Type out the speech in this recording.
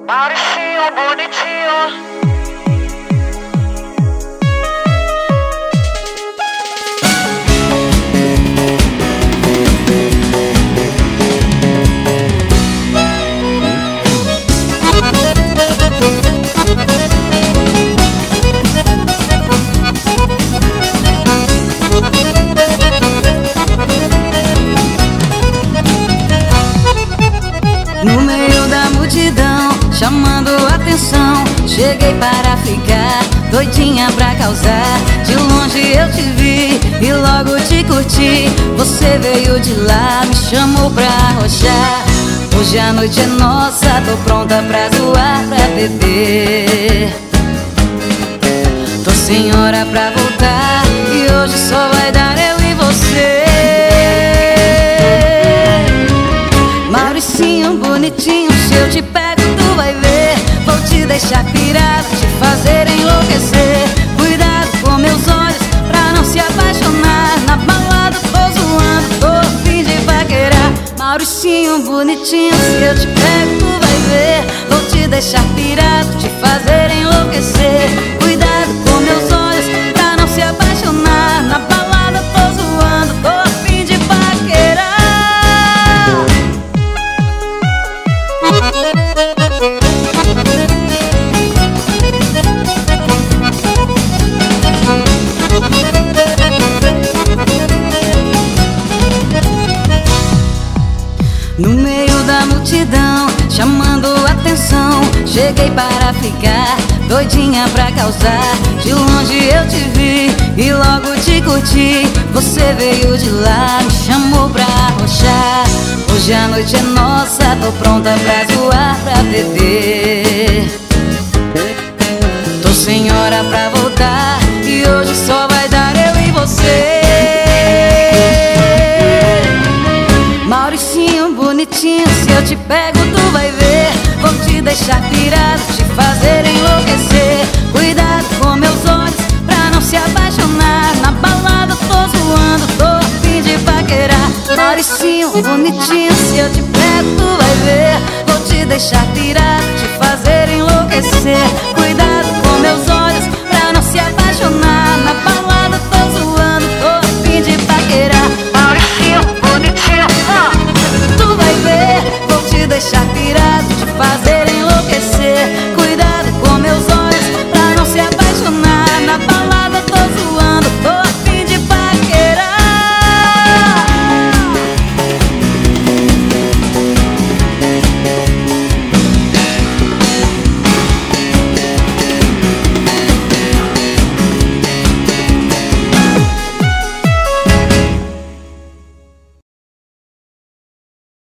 Mauricinho bonitinho. No meio da multidão, chamando atenção, cheguei para ficar, doidinha pra causar. De longe eu te vi e logo te curti. Você veio de lá, me chamou pra arrochar. Hoje a noite é nossa, tô pronta pra zoar, pra beber. Tô sem hora pra voltar e hoje só vai dar eu e você. Mauricinho bonitinho, se eu te pego tu vai ver. Vou te deixar pirado, te fazer enlouquecer. Cuidado com meus olhos pra não se apaixonar. Na balada tô zoando, tô a fim de paquerar. Mauricinho bonitinho, se eu te pego tu vai ver. Vou te deixar pirado, te fazer enlouquecer. Cuidado com meus olhos pra não se apaixonar. Na balada tô zoando, tô a fim de paquerar. No meio da multidão, chamando atenção, cheguei para ficar, doidinha pra causar. De longe eu te vi e logo te curti. Você veio de lá, me chamou pra arrochar. Hoje a noite é nossa, tô pronta pra zoar, pra beber. Tô sem hora pra voltar e hoje só vai dar eu e você. Mauricinho bonitinho, se eu te pego tu vai ver. Vou te deixar pirado, te fazer enlouquecer. Cuidado com meus olhos pra não se apaixonar. Na balada tô zoando, tô a fim de paquerar. Mauricinho bonitinho, se eu te pego tu vai ver. Vou te deixar pirado, te fazer enlouquecer.